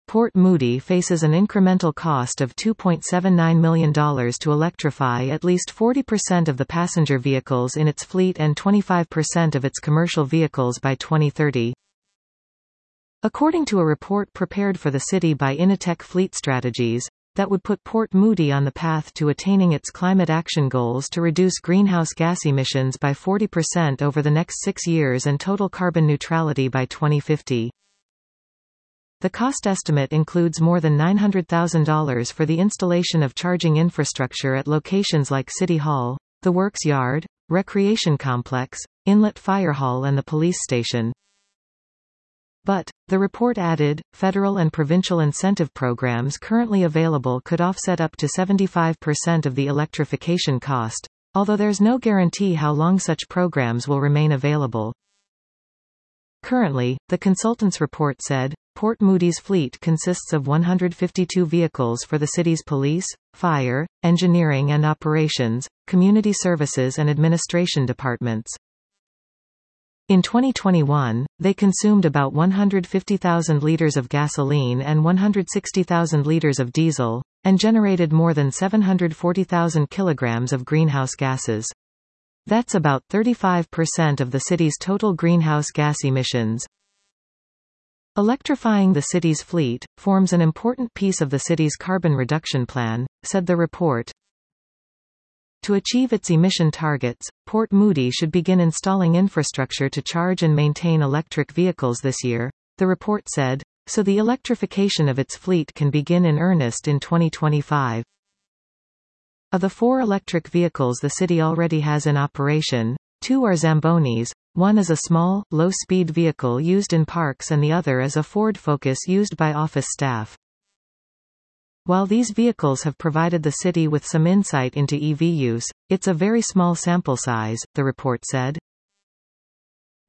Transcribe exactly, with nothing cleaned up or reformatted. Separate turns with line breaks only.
Port Moody faces an incremental cost of two point seven nine million dollars to electrify at least forty percent of the passenger vehicles in its fleet and twenty-five percent of its commercial vehicles by twenty thirty. According to a report prepared for the city by Initech Fleet Strategies, that would put Port Moody on the path to attaining its climate action goals to reduce greenhouse gas emissions by forty percent over the next six years and total carbon neutrality by twenty fifty. The cost estimate includes more than nine hundred thousand dollars for the installation of charging infrastructure at locations like City Hall, the Works Yard, Recreation Complex, Inlet Fire Hall and the police station. But, the report added, federal and provincial incentive programs currently available could offset up to seventy-five percent of the electrification cost, although there's no guarantee how long such programs will remain available. Currently, the consultant's report said, Port Moody's fleet consists of one hundred fifty-two vehicles for the city's police, fire, engineering and operations, community services and administration departments. In twenty twenty-one, they consumed about one hundred fifty thousand liters of gasoline and one hundred sixty thousand liters of diesel, and generated more than seven hundred forty thousand kilograms of greenhouse gases. That's about thirty-five percent of the city's total greenhouse gas emissions. Electrifying the city's fleet forms an important piece of the city's carbon reduction plan, said the report. To achieve its emission targets, Port Moody should begin installing infrastructure to charge and maintain electric vehicles this year, the report said, so the electrification of its fleet can begin in earnest in twenty twenty-five. Of the four electric vehicles the city already has in operation, two are Zambonis, one is a small, low-speed vehicle used in parks and the other is a Ford Focus used by office staff. While these vehicles have provided the city with some insight into E V use, it's a very small sample size, the report said.